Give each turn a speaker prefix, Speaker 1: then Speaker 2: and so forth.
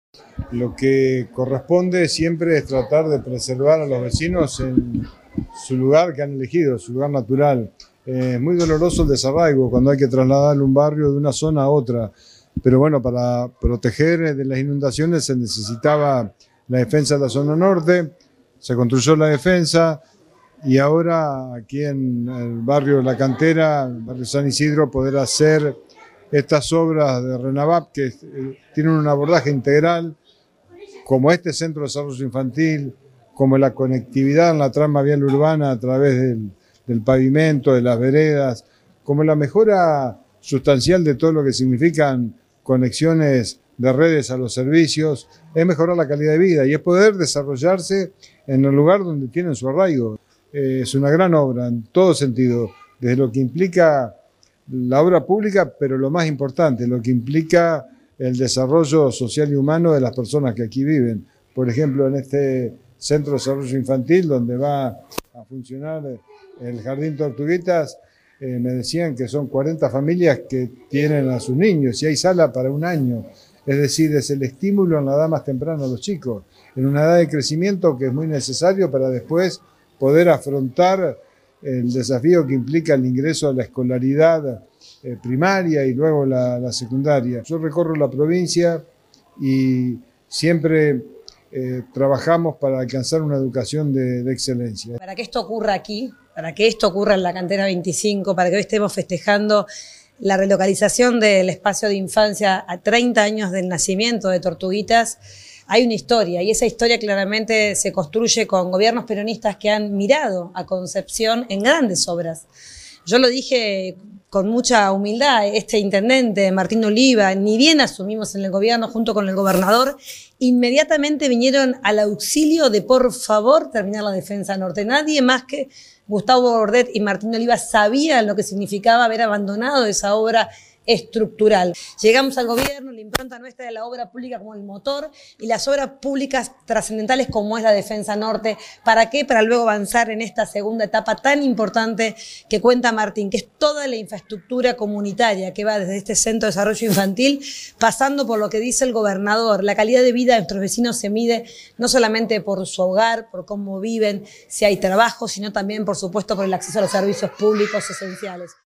Speaker 1: Lo que corresponde siempre es tratar de preservar a los vecinos en su lugar que han elegido, su lugar natural. Es muy doloroso el desarraigo cuando hay que trasladar un barrio de una zona a otra, pero bueno, para proteger de las inundaciones se necesitaba la defensa de la zona norte, se construyó la defensa y ahora aquí en el barrio La Cantera, el barrio San Isidro, poder hacer estas obras de RENAVAP que tienen un abordaje integral, como este centro de desarrollo infantil, como la conectividad en la trama vial urbana a través del pavimento, de las veredas, como la mejora sustancial de todo lo que significan conexiones de redes a los servicios, es mejorar la calidad de vida y es poder desarrollarse en el lugar donde tienen su arraigo. Es una gran obra en todo sentido, desde lo que implica la obra pública, pero lo más importante, lo que implica el desarrollo social y humano de las personas que aquí viven. Por ejemplo, en este centro de desarrollo infantil, donde va a funcionar el Jardín Tortuguitas, me decían que son 40 familias que tienen a sus niños y hay sala para un año. Es decir, es el estímulo en la edad más temprana a los chicos, en una edad de crecimiento que es muy necesario para después poder afrontar el desafío que implica el ingreso a la escolaridad primaria y luego la secundaria. Yo recorro la provincia y siempre trabajamos para alcanzar una educación de excelencia.
Speaker 2: Para que esto ocurra aquí, para que esto ocurra en la Cantera 25, para que hoy estemos festejando la relocalización del espacio de infancia a 30 años del nacimiento de Tortuguitas, hay una historia y esa historia claramente se construye con gobiernos peronistas que han mirado a Concepción en grandes obras. Yo lo dije con mucha humildad, este intendente, Martín Oliva, ni bien asumimos en el gobierno junto con el gobernador, inmediatamente vinieron al auxilio de por favor terminar la defensa norte. Nadie más que Gustavo Bordet y Martín Oliva sabían lo que significaba haber abandonado esa obra estructural. Llegamos al gobierno, la impronta nuestra de la obra pública como el motor y las obras públicas trascendentales como es la defensa norte. ¿Para qué? Para luego avanzar en esta segunda etapa tan importante que cuenta Martín, que es toda la infraestructura comunitaria que va desde este centro de desarrollo infantil, pasando por lo que dice el gobernador. La calidad de vida de nuestros vecinos se mide no solamente por su hogar, por cómo viven, si hay trabajo, sino también, por supuesto, por el acceso a los servicios públicos esenciales.